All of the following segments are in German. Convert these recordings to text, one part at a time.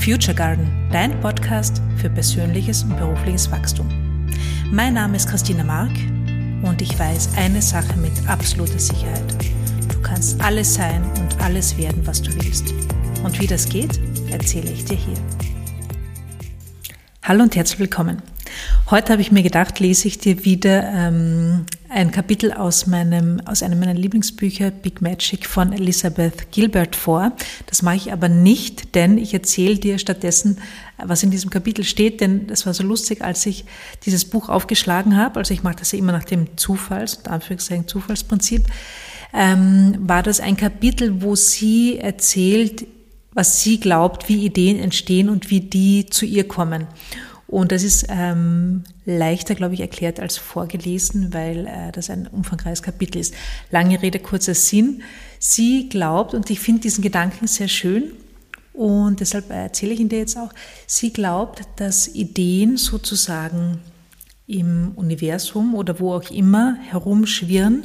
Future Garden, dein Podcast für persönliches und berufliches Wachstum. Mein Name ist Christina Mark und ich weiß eine Sache mit absoluter Sicherheit. Du kannst alles sein und alles werden, was du willst. Und wie das geht, erzähle ich dir hier. Hallo und herzlich willkommen. Heute habe ich mir gedacht, lese ich dir wieder ein Kapitel aus einem meiner Lieblingsbücher, Big Magic von Elizabeth Gilbert vor. Das mache ich aber nicht, denn ich erzähle dir stattdessen, was in diesem Kapitel steht, denn das war so lustig, als ich dieses Buch aufgeschlagen habe, also ich mache das ja immer nach dem Zufallsprinzip, war das ein Kapitel, wo sie erzählt, was sie glaubt, wie Ideen entstehen und wie die zu ihr kommen. Und das ist leichter, glaube ich, erklärt als vorgelesen, weil das ein umfangreiches Kapitel ist. Lange Rede, kurzer Sinn. Sie glaubt, und ich finde diesen Gedanken sehr schön, und deshalb erzähle ich ihn dir jetzt auch, sie glaubt, dass Ideen sozusagen im Universum oder wo auch immer herumschwirren.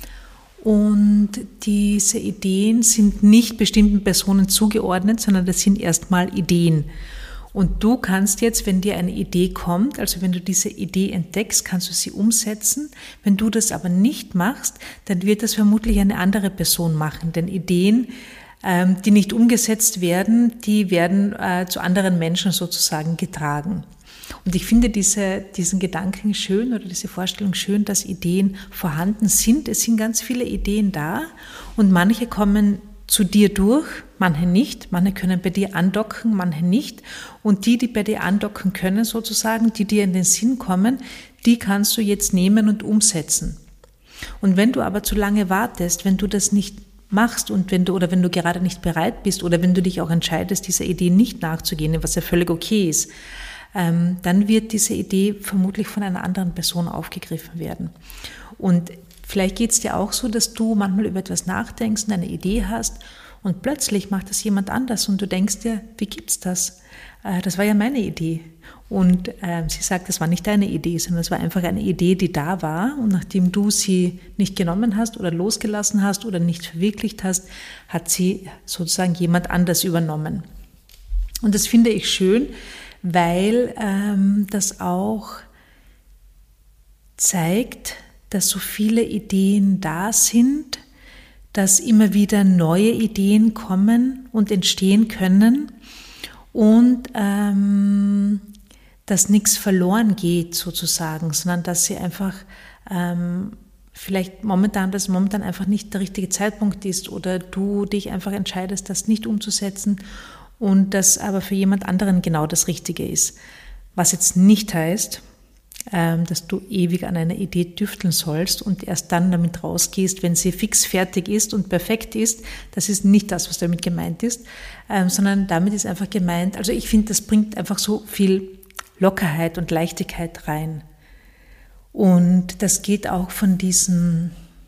Und diese Ideen sind nicht bestimmten Personen zugeordnet, sondern das sind erstmal Ideen. Und du kannst jetzt, wenn dir eine Idee kommt, also wenn du diese Idee entdeckst, kannst du sie umsetzen. Wenn du das aber nicht machst, dann wird das vermutlich eine andere Person machen. Denn Ideen, die nicht umgesetzt werden, die werden zu anderen Menschen sozusagen getragen. Und ich finde diesen Gedanken schön oder diese Vorstellung schön, dass Ideen vorhanden sind. Es sind ganz viele Ideen da und manche kommen zu dir durch, manche nicht, manche können bei dir andocken, manche nicht. Und die bei dir andocken können sozusagen, die dir in den Sinn kommen, die kannst du jetzt nehmen und umsetzen. Und wenn du aber zu lange wartest, wenn du das nicht machst und wenn du gerade nicht bereit bist oder wenn du dich auch entscheidest, dieser Idee nicht nachzugehen, was ja völlig okay ist, dann wird diese Idee vermutlich von einer anderen Person aufgegriffen werden. Und vielleicht geht es dir auch so, dass du manchmal über etwas nachdenkst und eine Idee hast und plötzlich macht das jemand anders und du denkst dir, wie gibt's das? Das war ja meine Idee. Und sie sagt, das war nicht deine Idee, sondern es war einfach eine Idee, die da war und nachdem du sie nicht genommen hast oder losgelassen hast oder nicht verwirklicht hast, hat sie sozusagen jemand anders übernommen. Und das finde ich schön, weil das auch zeigt, dass so viele Ideen da sind, dass immer wieder neue Ideen kommen und entstehen können und dass nichts verloren geht sozusagen, sondern dass sie einfach vielleicht momentan einfach nicht der richtige Zeitpunkt ist oder du dich einfach entscheidest, das nicht umzusetzen und das aber für jemand anderen genau das Richtige ist. Was jetzt nicht heißt, dass du ewig an einer Idee tüfteln sollst und erst dann damit rausgehst, wenn sie fix fertig ist und perfekt ist. Das ist nicht das, was damit gemeint ist, sondern damit ist einfach gemeint, also ich finde, das bringt einfach so viel Lockerheit und Leichtigkeit rein. Und das geht auch von dieser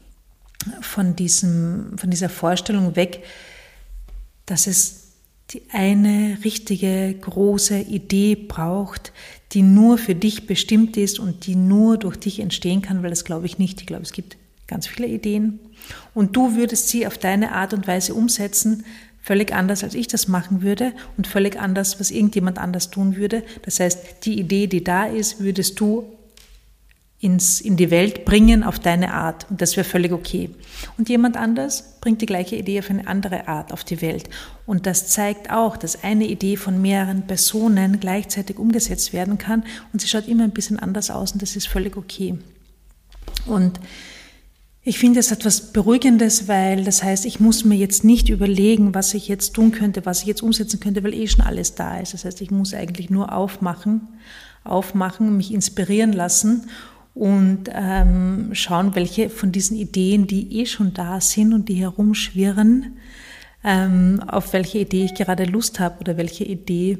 Vorstellung weg, dass es die eine richtige große Idee braucht, die nur für dich bestimmt ist und die nur durch dich entstehen kann, weil das glaube ich nicht. Ich glaube, es gibt ganz viele Ideen und du würdest sie auf deine Art und Weise umsetzen, völlig anders, als ich das machen würde und völlig anders, was irgendjemand anders tun würde. Das heißt, die Idee, die da ist, würdest du in die Welt bringen auf deine Art und das wäre völlig okay. Und jemand anders bringt die gleiche Idee auf eine andere Art auf die Welt und das zeigt auch, dass eine Idee von mehreren Personen gleichzeitig umgesetzt werden kann und sie schaut immer ein bisschen anders aus und das ist völlig okay. Und ich finde, es hat etwas Beruhigendes, weil das heißt, ich muss mir jetzt nicht überlegen, was ich jetzt tun könnte, was ich jetzt umsetzen könnte, weil schon alles da ist. Das heißt, ich muss eigentlich nur aufmachen, mich inspirieren lassen und schauen, welche von diesen Ideen, die schon da sind und die herumschwirren, auf welche Idee ich gerade Lust habe oder welche Idee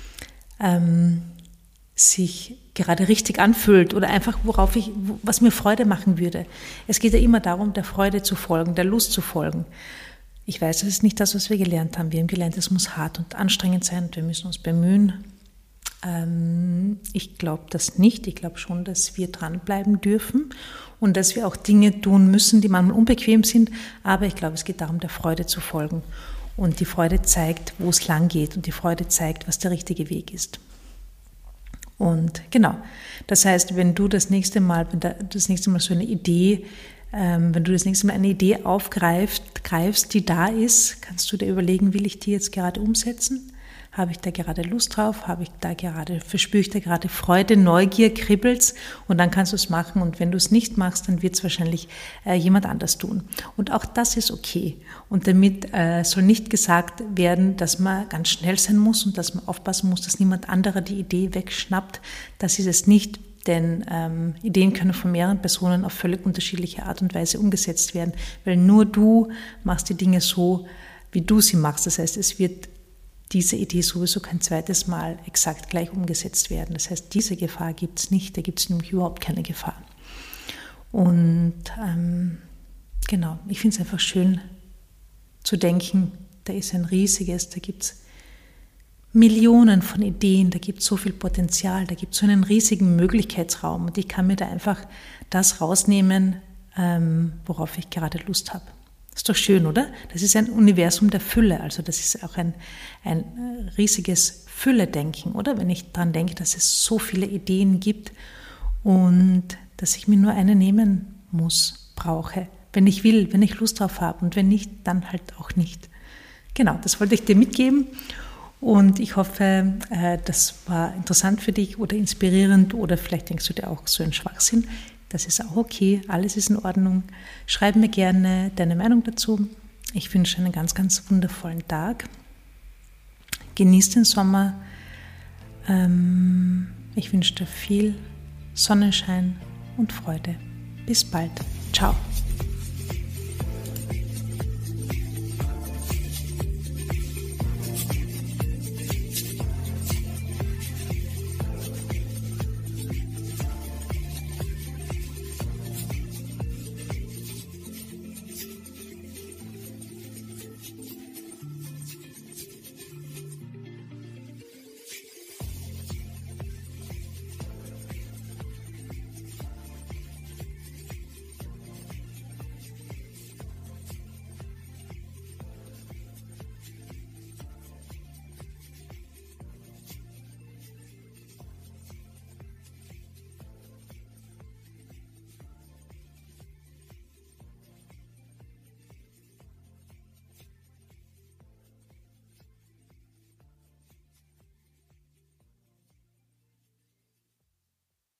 sich gerade richtig anfühlt oder einfach was mir Freude machen würde. Es geht ja immer darum, der Freude zu folgen, der Lust zu folgen. Ich weiß, das ist nicht das, was wir gelernt haben. Wir haben gelernt, es muss hart und anstrengend sein und wir müssen uns bemühen. Ich glaube das nicht. Ich glaube schon, dass wir dranbleiben dürfen und dass wir auch Dinge tun müssen, die manchmal unbequem sind. Aber ich glaube, es geht darum, der Freude zu folgen. Und die Freude zeigt, wo es lang geht und die Freude zeigt, was der richtige Weg ist. Und genau, das heißt, wenn du das nächste Mal so eine Idee, wenn du das nächste Mal eine Idee aufgreifst, die da ist, kannst du dir überlegen, will ich die jetzt gerade umsetzen? Habe ich da gerade Lust drauf? Verspüre ich da gerade Freude, Neugier, kribbelt's? Und dann kannst du es machen. Und wenn du es nicht machst, dann wird es wahrscheinlich jemand anders tun. Und auch das ist okay. Und damit soll nicht gesagt werden, dass man ganz schnell sein muss und dass man aufpassen muss, dass niemand anderer die Idee wegschnappt. Das ist es nicht. Denn Ideen können von mehreren Personen auf völlig unterschiedliche Art und Weise umgesetzt werden. Weil nur du machst die Dinge so, wie du sie machst. Das heißt, es wird diese Idee sowieso kein zweites Mal exakt gleich umgesetzt werden. Das heißt, diese Gefahr gibt es nicht, da gibt es nämlich überhaupt keine Gefahr. Und genau, ich finde es einfach schön zu denken, da ist da gibt es Millionen von Ideen, da gibt es so viel Potenzial, da gibt es so einen riesigen Möglichkeitsraum und ich kann mir da einfach das rausnehmen, worauf ich gerade Lust habe. Ist doch schön, oder? Das ist ein Universum der Fülle, also das ist auch ein riesiges Fülle-Denken, oder? Wenn ich daran denke, dass es so viele Ideen gibt und dass ich mir nur eine nehmen muss, brauche, wenn ich will, wenn ich Lust drauf habe und wenn nicht, dann halt auch nicht. Genau, das wollte ich dir mitgeben und ich hoffe, das war interessant für dich oder inspirierend oder vielleicht denkst du dir auch so ein Schwachsinn. Das ist auch okay, alles ist in Ordnung. Schreib mir gerne deine Meinung dazu. Ich wünsche einen ganz, ganz wundervollen Tag. Genieß den Sommer. Ich wünsche dir viel Sonnenschein und Freude. Bis bald. Ciao.